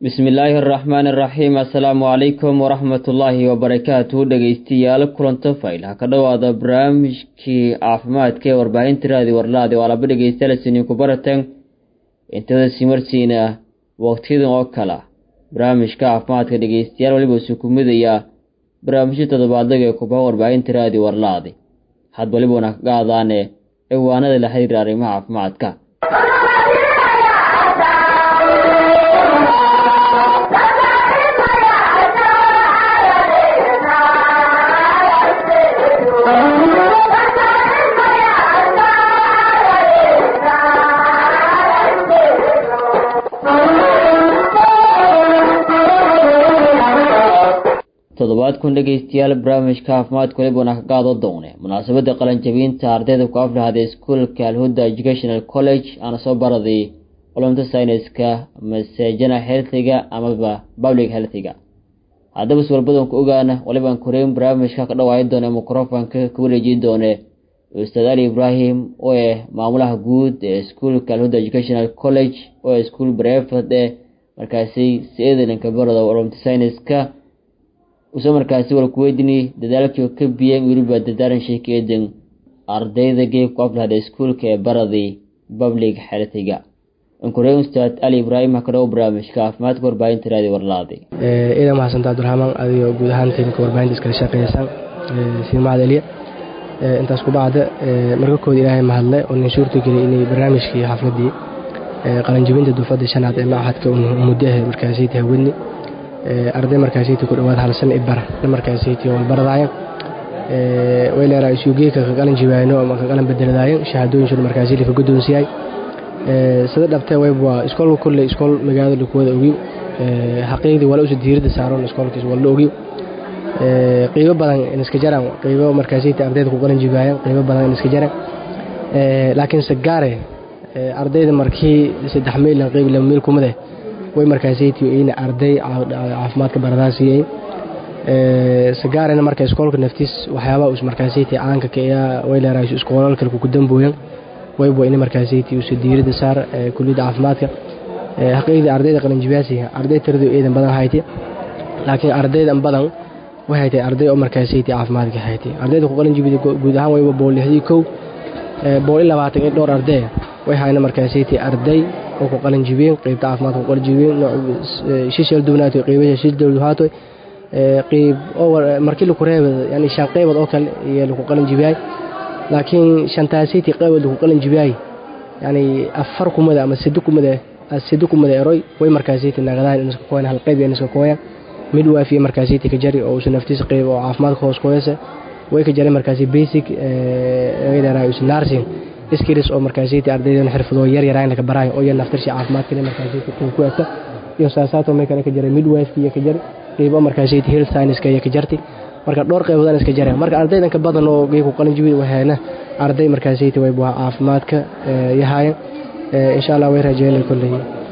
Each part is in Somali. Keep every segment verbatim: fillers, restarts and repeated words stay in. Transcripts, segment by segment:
بسم الله الرحمن الرحيم. السلام عليكم ورحمة الله وبركاته. dhageystayaal kulanto fayl ha ka dhawaada barnaamijkii caafimaadka ee warbaahinta raadi warlaadi wala dhageystayaal ku baratan intada simarsiina waqtiyadan oo kala barnaamijka caafimaadka dhageystayaal waliba soo kumidaya barnaamijyada toddobaadlaga ee ku baa warbaahinta raadi warlaadi had waliba wana ka qaadane ciwaanada la xiriira arrimaha caafimaadka. toddobaad kun dhageystayaal barnaamijka caafimaadka waliba wana ka qaado doone munaasabada qalan jabinta ardayda ku aflahaada iskuulka Al-Huda Educational College ana soo baraday culumta sayniska masajana healthiga ama public healthiga. haddaba su'aaladan ku ogaana waliba aan koreyn barnaamijka ka dhawaayay doona microphone-ka ku wareejin doone Ustaad Ali Ibrahim oo ah maamulaha guud ee iskuulka Al-Huda Educational College oo iskuul private ee markaasi sideedan ka barada culumta sayniska usoo markaasi wal ku weydini dadaalkii ka biyeen waliba dadaaran sheekeedan ardayda geeb ku aflahaada iskuulka ee baradii public healthiga. aan koreyn Ustaad Ali Ibrahim ka dhaw barnaamijka caafimaadka warbaahinta raadi warlaadi ee ila mahadsantahay Abdulrahman adiyo guud ahaan tiimka warbaahinta iska shaqeeysan ee Simaad Ali ee intaas ku baad ee marka kood Ilaahay mahadle oo nin suurto geliyay inay barnaamijkii xafladii ee qalan jabinta dufada shanaad ee macahadka muddaha markaasi taawini ee arday markaasi ku dhawaad hal sano ibar markaasi oo baradaayo ee weelera isuugay ka qalan jibaano ama ka qalan bedeladaayo shahaadooyin shul markaasi ka gudoonsiyay ee sida dhabtay way waa iskool kulli iskool magaalada ku wada ogiyo ee xaqiiqdi wala u diirada saaran iskoolkiis wala ogiyo ee qiimo badan in iska jaraan qiimo markaasi ardayda ku qalan jibaayaan qiimo badan in iska jaraan ee laakiin sagaare ee ardayda markii saddex meel qiimo la meel kumade way markaasi in arday caafimaadka baradaasiyay ee sagaarena marka iskoolka naftiis waxyaabo us markaasi aanka ka way leeyahay iskoolal kale ku dambuuyan way boo in markaasi uu diirada saar kulliyada caafimaadka ee xaqiiqdi ardayda qalan jibaasiga arday tiradu eedan badan hayti laakiin ardayda badan waxay tahay arday oo markaasi caafimaadka hayti ardayda ku qalan jibida guud ahaan way boo lixdii kow ee boo labaatan iyo dhowr arday way hayna markaasi arday oo ku qalan jibeen qaybta caafimaadka ku qalan jibeen shishal duunaato qaybta shil dawladaato ee qayb oo markii la ku reebay yani shan qaybood oo kale iyo lagu qalan jibiyay laakiin shantaasi qaybood lagu qalan jibiyay yani afar kumada ama saddex kumada saddex kumada eroy way markaasi naqdaan in isku qoyn hal qayb in isku qoyn mid waafi markaasi ka jari oo soo naftiis qayb oo caafimaadka hoos qoysa way ka jari markaasi basic ee weedara is nursing iskiris oo markaasi ardayda xirfado yar yar ay ka baraayo oo yar naftirsi caafimaadka markaasi ku aata iyo saasato may kale ka jari midwife iyo ka jari qaybo markaasi health science ka ka jarti marka dhowr qaybood iska jari marka ardaydan ka badan oo geeyo qalan jibid waxayna arday markaasi way buu caafimaadka yahay insha Allah way rajeeyay kulli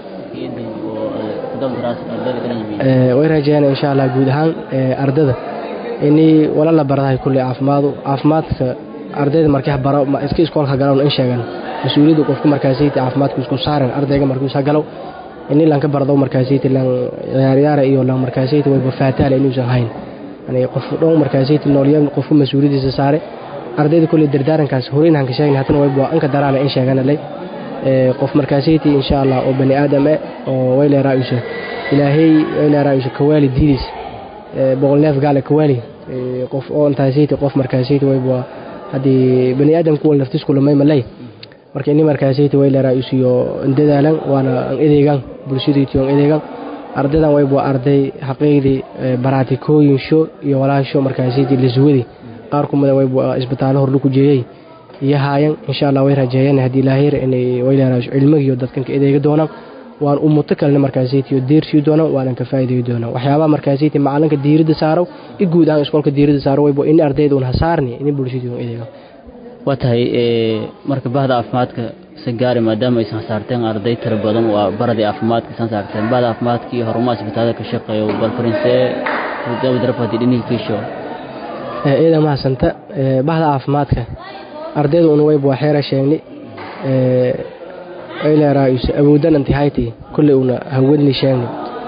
ee way rajeeyay insha Allah guud ahaan ardayda inay wala la barahay kulli caafimaad caafimaadka ardayda markay baro iska iskoolka galaan in sheegan mas'uuliyadda qofka markaasi caafimaadku isku saaran ardayga markuu sa galo in la ka barado markaasi lan ciyaar iyo lan markaasi way bafaataale inuu sahayn yani qof dhow markaasi nooliyad qofka mas'uuliyadiisa saare ardayda kulli dardaarankaas horeen han ka sheegin hatana way boo anka daraana in sheegan lay ee qof markaasi insha Allah oo bani aadam oo way leeyahay raayisha ilaahay way leeyahay raayisha kawaali diidis ee boqol neef gaal kawaali qof oo intaasi qof markaasi way boo hadii bani aadam ku naftiis kula may malay marka in markaasi way leeyahay iyo indadaalan waana edeegan bulshadiitii oo edeegan ardaydan way boo arday xaqiiqdi baratikooyin sho iyo walaasho markaasi la suwadi qaar kumada way boo isbitaalo hor ku jeeyay yahayan insha Allah way rajeeyeen hadii ilaahay inay way leeyahay cilmiga iyo dadkan edeega doonaan waan ummadda kale markaasi iyo deersi doonaan waan ka faa'iideey doonaan waxyaabo markaasi macalinka diirada saaro i guud ahaan iskoolka diirada saaro way boo in ardaydu una hasaarni in bulshadu edeega watahay ee marka bahda caafimaadka sagaari maadaama ay saarteen arday tar badan waa baradii caafimaadka san saarteen bahda caafimaadka iyo horumaha isbitaalada ka shaqeeyo bal farinse dawlad darafadi dhinii fiisho ee ila ma santa bahda caafimaadka ardaydu una way boo xeera sheegni ee ay leeyahay awoodan intihayti kulli una hawadni sheegni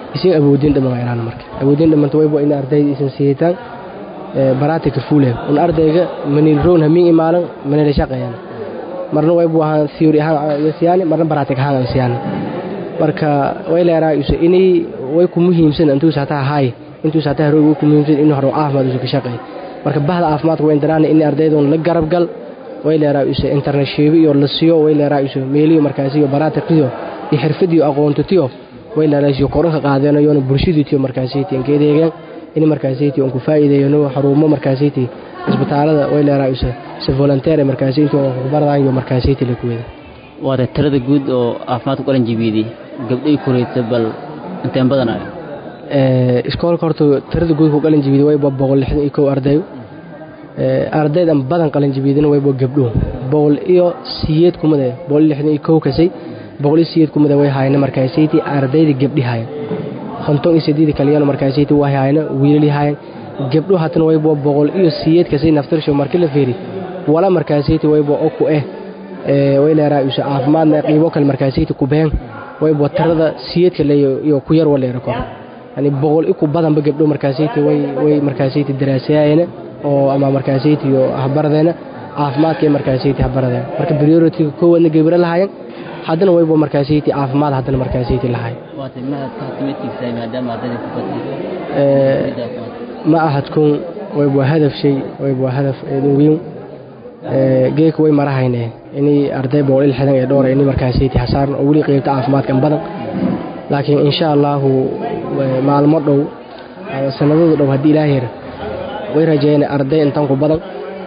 isin awoodin dhamaan ayaan marka awoodin dhamaan way boo in ardayda isin siitaan baraati ka fuuleen un ardayga manil roon hamin imaalan manil shaqeeyaan marna way boo ahaan theory ahaan yasiyaani marna baraati ka ahaan yasiyaani marka way leeyahay isu inay way ku muhiimsan intuu saataa hay intuu saataa way ku muhiimsan inuu haro caafimaad isu ka shaqeeyo marka bahda caafimaadka way indaraan in ardaydoon la garab gal way leeyahay isu international iyo la siyo way leeyahay isu meeliyo markaas iyo baraati qiyo iyo xirfad iyo aqoonto tiyo way leeyahay isu qoraha qaadanayo bulshadu tiyo markaas ay tinkeedeegan in markaas ay tiyo ku faa'iideeyno xarumo markaas ay isbitaalada way leeyahay isu si volunteer markaas ay tiyo bardaan iyo markaas ay la kuweedo wada tirada guud oo caafimaadka qalan jibiyay gabdhay kureeyta bal inta badan ee iskoolka horta tirada guud ku qalan jibiyay way boqol lixdan iyo kow arday ee ardaydan badan qalan jibiyeen way gabdho boqol iyo sideed kumada boqol lixdan iyo kow kasay boqol iyo sideed kumada way hayna markaas ay ardayda gabdhi hayn konton iyo sideed kaliya markaas ay way hayna wiilali hayn gabdho hatan way boqol iyo sideed kasay naftarsho markii la feeri wala markaas ay way oo ku eh ee way leeyahay isu caafimaadna qiibo kale markaas ay ku been way botarada siyeedka leeyo iyo ku yar waleero ko yani boqol ku badan ba gabdho markaas ay way way markaas ay daraasayeen oo ama markaas ay iyo habardeena caafimaadka markaas ay habardeena marka priority ko wadna gabar lahaayeen hadana way bo markaas ay caafimaad hadana markaas ay lahaay waata ma tahtimatiisa maadaama ardayda ku badiyay ee ma ahadkun way bo hadaf shay way bo hadaf weyn ee geek way marahayne inay arday boqol iyo lixdan ee dhowr inay markaas ay xasaaran oo wali qaybta caafimaadka badan laakiin insha Allah maalmo dhow sanadada dhow hadii Ilaahay way rajeeyeen arday intan ku badan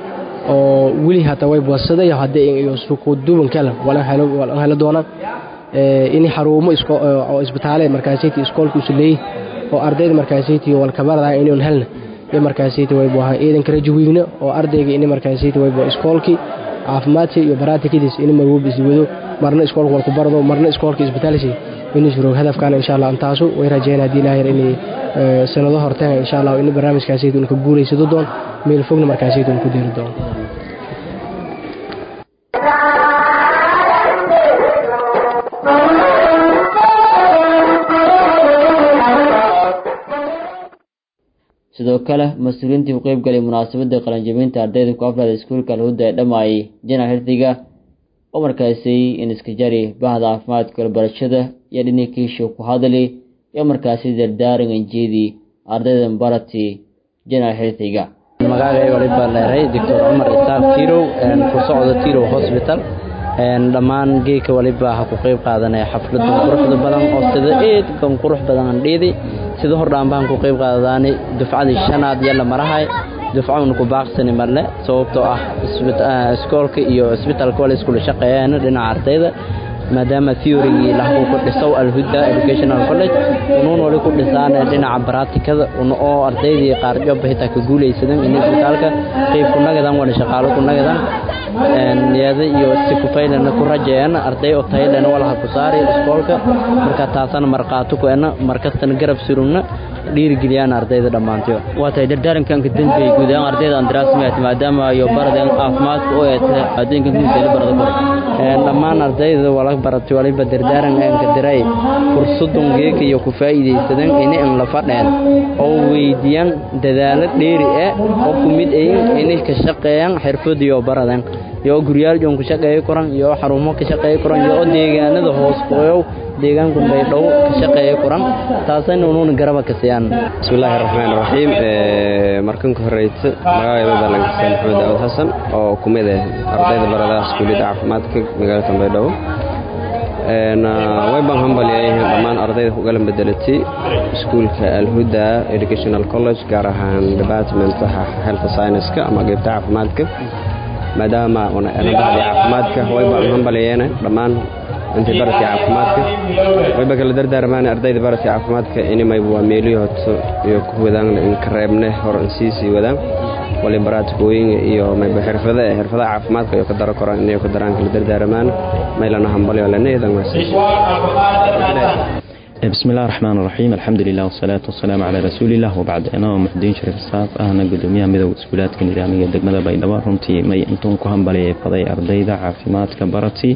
oo wali hata way boosaday hadii iyo suuq duuban kala wala helo wala helo doona ee inay xarumo isko oo isbitaaleed markaas ay iskoolku isleey oo ardayda markaas ay wal kabarada inuu helna ee markaas ay way boohan eedan kala juwiigna oo ardayga inay markaas ay way boo iskoolki caafimaadka iyo baraatikiis in ma wuu iswado marna iskoolku wal ku barado marna iskoolka isbitaalisi inuu jiro hadafkan insha Allah antaasu way rajeeyaan hadii Ilaahay inay sanado hortaan insha Allah in barnaamijkaasi uu ka guuleysado doon meel fogna markaasi uu ku deeri doon sidoo kale mas'uuliyiintii u qayb galay munaasabada qalan jabinta ardayda ku afraad iskuulka Al-Huda ee dhamay jana hertiga oo markaasay in iska jari bahda caafimaadka barashada iyo dhinikiisha ku hadalay iyo markaasay dardaaran jeedi ardayda barati jana hertiga magacay waliba leeyahay Doctor Umar Isaaq Tiro ee ku socda Tiro Hospital ee dhamaan geeka waliba ha ku qayb qaadanay xaflad quruxda badan oo sida eed kan qurux badan dheedi sida hor dhaanbaan ku qayb qaadanaanay dufcadii shanaad yalla marahay dufcaduna ku baaqsanay marle sababtoo ah iskoolka iyo isbitaalka wala isku shaqeeyaan dhinaca ardayda maadaama theory la ku dhisaw Al-Huda Educational College unoon wali ku dhisaan dhinaca practicada oo ardayda qaar job hita ka guuleysadeen in isbitaalka qayb ku nagadan wala shaqaalo ku nagadan een niyada iyo si ku faylana ku rajeeyaan arday oo taayleen wala ku saari iskoolka marka taasana marqaato ku ana markastan garab surugna dhiirigeliyaan ardayda dhamaantii waata dardaarankan ka dambeeyay guud ahaan ardayda aan daraasmaad maadaama iyo baradeen caafimaadka oo ay tahay adinka midda barada kor ee dhamaan ardayda wala baratay waliba dardaarankan ka diray fursadun geeka iyo ku faa'iideysadeen inay in la fadheen oo weydiiyaan dadaalo dheeri ah oo ku mid ay inay ka shaqeeyaan xirfad iyo baradeen iyo guriyaal joon ku shaqeeyo koran iyo xarumo ka shaqeeyo koran iyo deegaanada hoos qoyow deegaanku bay dhow ka shaqeeyo koran taasina uu garaba ka siiyaan bismillaahir rahmaanir rahiim ee markan ka horeysa magacayda balan Maxamed Daawud Xasan oo kumid ah ardayda barada iskuulada caafimaadka magaalada Baydhabo ee way baan hambaliyay dhamaan ardayda ku galan bedelatay iskuulka Al-Huda Educational College gaar ahaan department health science ka ama qaybta caafimaadka maadaama wana anabada caafimaadka way baan hambaliyay dhamaan inta barati caafimaadka way baa kala dardaarmaan ardayda barati caafimaadka inay may waa meeliyood iyo ku wadaan in kareebne hor insiisi wadaan wali baraadkooyin iyo may xirfada xirfada caafimaadka iyo ka daro koraan inay ku daraan kala dardaarmaan meelana hambaliyo leenahay بسم الله الرحمن الرحيم الحمد لله والصلاة والسلام على رسول الله وبعد أنا محمدين شريف الصاف أنا قدوميها مدو سكولات كنيرامية دقمدا بيدوا رمتي مي أنتم كهم بلي فضي أرضيدا عافيمات كبرتي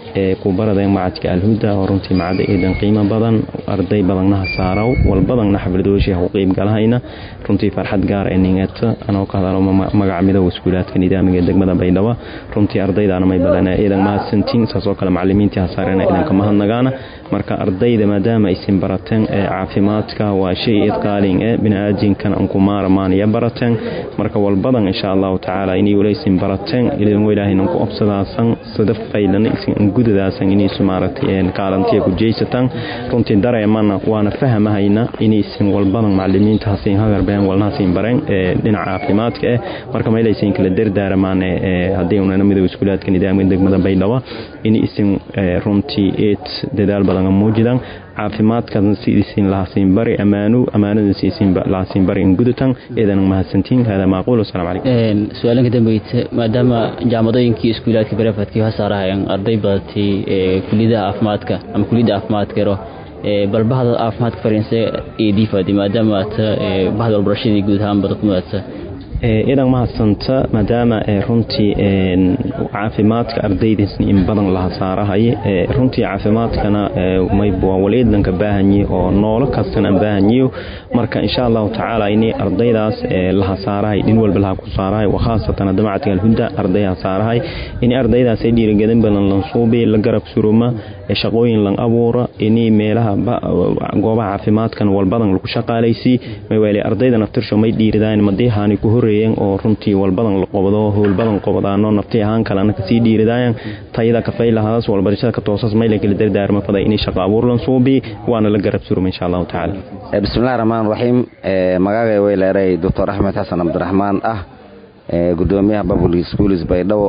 ee ku baradeen macadka alhuda oo runtii macad eedan qiimo badan arday badanna saaraw wal badanna xafladooshi u qeyb galahayna runtii farxad gaar ah ningata anoo ka hadalo magac midow iskuulaadka nidaamka degmada Baydhabo runtii ardaydaana may badanaa eedan ma santiin saasoo kale macallimiinta saarana eedan ka mahadnagaana marka ardayda maadaama ay sin barateen ee caafimaadka waa shay idqaalin ee bini'aadinkan aan ku maarmaan ya barateen marka wal badan insha Allah taala inay waleeysin barateen ilaa weelaahin ku obsadaasan sadaf faylan isin gudadaasan inay sumaarateen kaalantiya ku jeysatan runtii dareemana waana fahmahayna inay sin wal badan macallimiinta hasin hagar baan walna sin bareen ee dhinaca caafimaadka ee marka ma ilaysin kala dardaarmaan ee hadii una midowga iskuulaadka nidaamka degmada Baydhabo inay isin runtii eed dadaal badan muujidan caafimaadkan sidii la siin bari amaanu amaanada siin la siin bari in gudutan eedan mahadsantiin hada maaqul salaam alaykum een su'aalanka dambeeyay maadaama jaamacadooyinkii iskuulaadka barafadkii hasaarayaan arday badatay ee kulliyada caafimaadka ama kulliyada caafimaadka ro ee balbahada caafimaadka fariinse ee difaadi maadaama bahda barashadii guud ahaan badkumada idan ma hadsanta maadaama runtii caafimaadka ardaydiisna in badan la saarahay runtii caafimaadkana may waliidan ka baahanyi oo noolo kastana baahanyi marka insha Allah taala inay ardaydaas la saarahay din walba la ku saarahay wa khaasatan jamacadka alhuda ardayda saarahay in ardaydaas ay dhiirigelin badan la suubay la garab suruma shaqooyin lan abuura inay meelaha goobaha caafimaadkan wal badan lagu shaqaaleysi may wali ardayda naftirsho may dhiiridaan madiixani ku oo runtii wal badan la qabado hool badan qabadaano naftii ahaan kalena ka sii dhiiridayaan tayada ka faylahaas wal barashada ka toosas may la kala dardaarmo faday in shaqo abuur lan suubi waana la garab surum insha Allah taala bismillaahir rahmaanir rahiim magacay weelaaray doctor Ahmed Hassan Abdurrahman ah gudoomiyaha Public Schools Baydhabo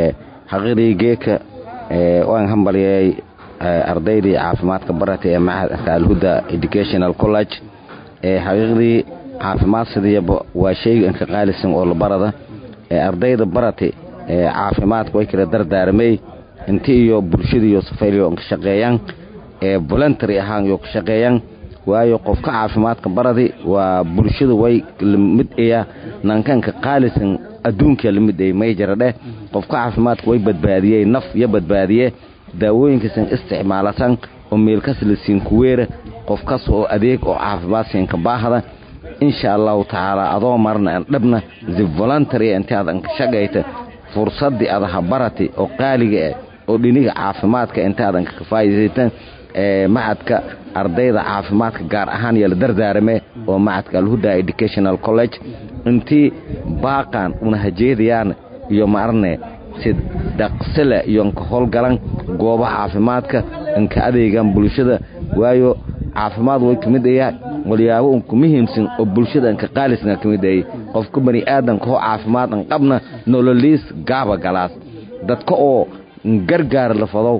xaqiiqigeeka waan hambaliyay ardaydii caafimaadka baratay ee macadka Al-Huda Educational College ee xaqiiqdii caafimaad sidiyaba waa shay in ka qaalisan oo la barada ee ardayda baratay ee caafimaadku way kala dardaarmay intii iyo bulshada iyo safayliyo ka shaqeeyaan ee voluntary ahaan iyo ka shaqeeyaan waayo qofka caafimaadka baradi waa bulshada way mid ee nankan ka qaalisan adduunka limid ay may jarade qofka caafimaadku way badbaadiyay naf iyo badbaadiyay daawooyinka san isticmaalasan oo meel ka silsiin kuweera qofka soo adeeg oo caafimaad siin ka baahada insha Allah taala adoo marna dhabna zi voluntary inta aad ka shaqeeyta fursadii aad habarati oo qaaliga ah oo dhiniga caafimaadka inta aad ka faa'iideysan ee macadka ardayda caafimaadka gaar ahaan yala dardaarme oo macadka Al-Huda Educational College intii baaqan una hajeediyaan iyo marne sid daqsala iyo ka howlgalan goobaha caafimaadka in ka adeegan bulshada waayo caafimaad way kamid yahay waliyaabo ku muhiimsan oo bulshada ka qaalisna kamid yahay qofka bani aadanka oo caafimaad an qabna nololiis gaaba galaas dadka oo gargaar la fado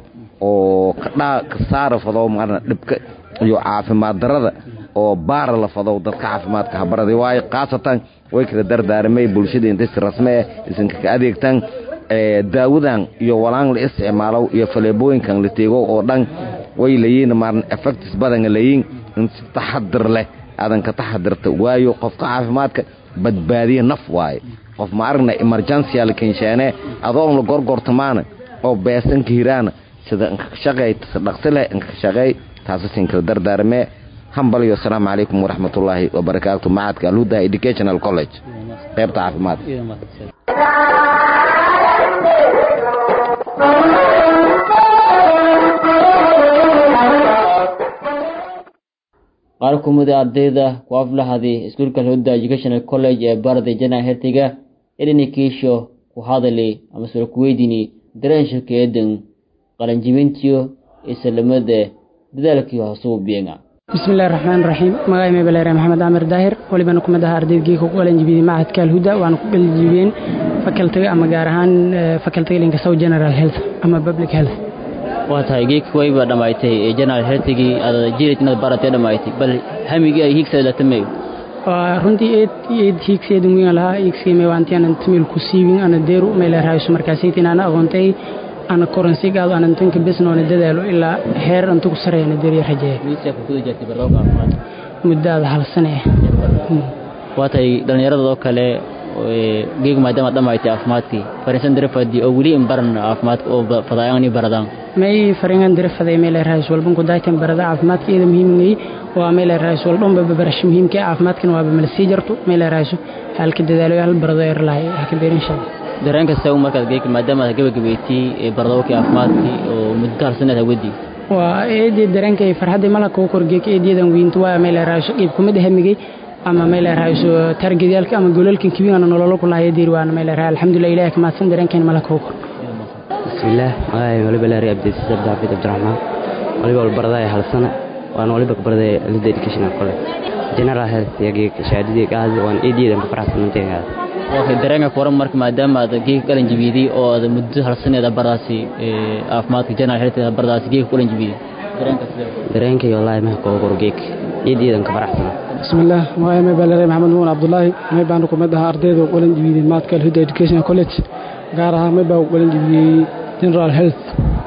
oo ka ka saar fado marna dibka iyo caafimaad darada oo baar la fado dadka caafimaadka habaradi way qaasatan way kala dardaarmay bulshada inta si rasmi ah isinka ka adeegtan ee daawadan iyo walaan la isticmaalo iyo faleebooyinkan la teego oo dhan way leeyeen marna effects badan leeyeen in taxadir leh adan ka taxadirta waayo qofka caafimaadka badbaadiye naf waay qof ma aragna emergency la keenshane adoon la gorgortamaana oo beesan ka hiraan sida shaqay dhaqsale in ka shaqay taas in kala dardaarme hambal iyo assalamu alaykum wa rahmatullahi wa barakatuh macadka Al-Huda Educational College qaybta caafimaad qaar ka mid ah ardayda ku aflahaday iskuulka Al-Huda Educational College ee barada jana hertiga edinkiisho ku hadalay ama soo ku weydiini dareenshkeedan qalanjibintiyo islamada dadaalkii hoosuu biinga bismillaahir rahmaanir rahiim magacay meebaleeray maxamed amir daahir waliba ku mid ah ardaydii ku qalanjibiyay macadka Al-Huda waan ku qalanjibiyeen faculty ama gaar ahaan faculty linka South General Health ama Public Health waatahay geek wayba dhamaaytay ee General Healthigi aad jiritnad baratay dhamaaytay bal hamigi ay hiigsadeen tamay runtii eed eed hiigsadeen weyn laha hiigsiimay waantiyan tamil ku siibin ana deeru meel raayso markaasaytina ana aqoontay ana currency gaad ana tanka business dadaalo ilaa heer inta ku sareeyna deeriya rajay miisay ku jirtay barnaamijka muddada hal sano waatahay dhalinyarada oo kale geeg maadaama dhamaaytay caafimaadkii fariisan dirafadii oo weli in baran caafimaadka oo fadaayaan baradaan may fariingan dirfaday meel raayis walban ku daaytan barada caafimaadkeeda muhiimnay waa meel raayis walban barbarash muhiimka caafimaadkana waa meel sii jarto meel raayis halka dadaalo hal barado yar lahay halka beerin shaqo dareenka saw markaad geeg maadaama aad gabagabeeytay baradawka caafimaadkii oo muddo hal sanad wadii waa eedii dareenka farxadda malaka oo korgeek eediyadan weyntu waa meel raayis qeyb kuma dhahamigay ama meel raayis targeedalka ama golalka kibiyana nolol ku lahayd diirwaan meel raayis alxamdulillah ilaahay kama san dareenkeen malaka oo kor bismillah ay wali balaari abdi sidab daafid abdurrahman wali wal barday hal sana waan wali bak barday education college general health yagi shaadidii gaad waan eediyadan ku faraxsanaantay waxay dareenka koran marka maadaama aad geeg qalan jibiyay oo aad muddo hal sanad bardaasi caafimaadka general health bardaasi geeg qalan jibiyay dareenka dareenka wallahi ma ko gorgeek eediyadan ka faraxsanaa bismillah waa ma balaari maxamed muun abdullahi may baan ku mid ahaa ardayda qalan jibiyay maadka Al Huda Education College gaar ahaan may baan qalan jibiyay general health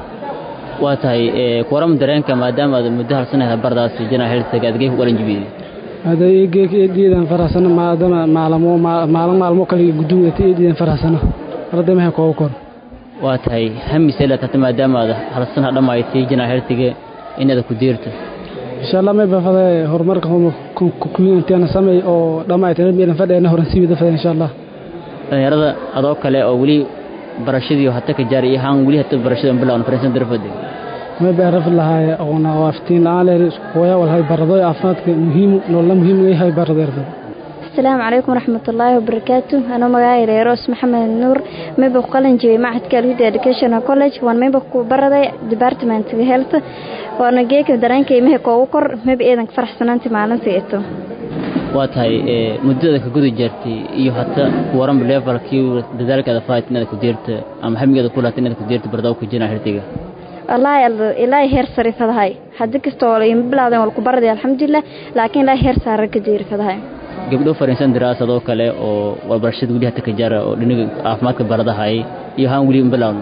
waa tahay koran dareenka maadaama aad muddo hal sanad bardaasi general health gaad geeg qalan jibiyay هذا يجيك إيديان فرحسنا ما دام معلمو معلم معلمو كلي قدوة إيديان فرحسنا رد ما هكوكر واتهاي هم سلة تتم دام هذا هالسنة لما يتيجنا هرتجي إن هذا كديرته إن شاء الله ما بفضل هرمركم كوكوين تيانا سامي أو لما يتنبي نفدي أنه رنسيب دفع إن شاء الله أنا رضا أدوك له أولي برشيدي وحتى كجاري هان ولي حتى برشيد بلا نفرسن درفدي ما بيعرف لها أنا وافتين على ويا والهاي برضاي عفات مهم ولا مهم إيه هاي برضاي. السلام عليكم ورحمة الله وبركاته أنا مجاي رئيس محمد النور ما بقولن جي معهد Al Huda Education College وأنا ما بقول برضاي department health وأنا جيك درين كي مه كوكر ما بإيدك فرح سنتي معلن سيئته. واتهاي مدة كجودي جرتي إيو حتى ورم بليفر كيو لذلك هذا فايت إنك كديرت أم هم جد كلها إنك كديرت برضاو كجينا هرتيجا. الله إلهي هير صار في هاي حدك استوى يمبلادن والكبار دي الحمد لله لكن لا هير صار كثير في هاي قبله فرنسان دراسة ذو كله أو وبرشيد ولي حتى كجارة أو لأنه عفمات كبار هاي يهان ولي يمبلادن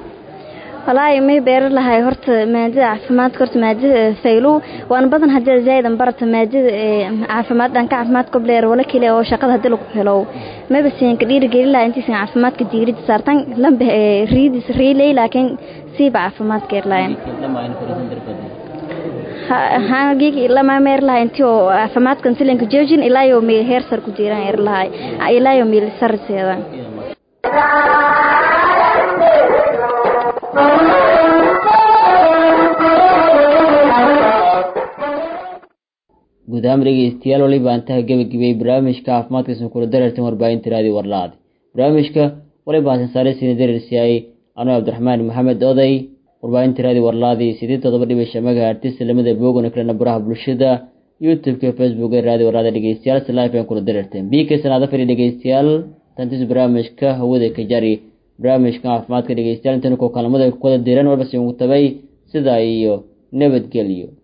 والله يمي بير لهاي هرت مادة عفمات كرت مادة سيلو وأنا بدن هذا زايد برت مادة عفمات دنك عفمات قبلير ولا كله أو شقد هدلو كهلو ما بس يعني كثير قليل لا أنت سين عفمات كثير صارتن لم ريد ريلي لكن سيب عفمات كيرلاين ها جيك إلا ما مير لا أنتيو عفمات كنسلين كجوجين إلا يومي هير سر كجيران إير لاي إلا يومي السر سيدا guud ahaan dhegeystayaal waliba intaha gabagabay barnaamijka caafimaadka kula darartan warbaahinta raadiyo warlaad barnaamijka waliba haasan saaraysiina dareersiyaay anoo cabdiraxmaan maxamed oday warbaahinta raadiyo warlaadi siddeed todoba dhibic shan megahertz lamada boogana kalena baraha bulshada youtube-ka facebook ee raadiyo warlaada dhegeystayaal si live aan kula darartan bika sanaada fadhi dhegeystayaal tantis barnaamijka hawada ka jari barnaamijka caafimaadka dhegeystayaal intan ko kaalmada ku wada diiran walba si ugu tabay sida iyo nabadgelyo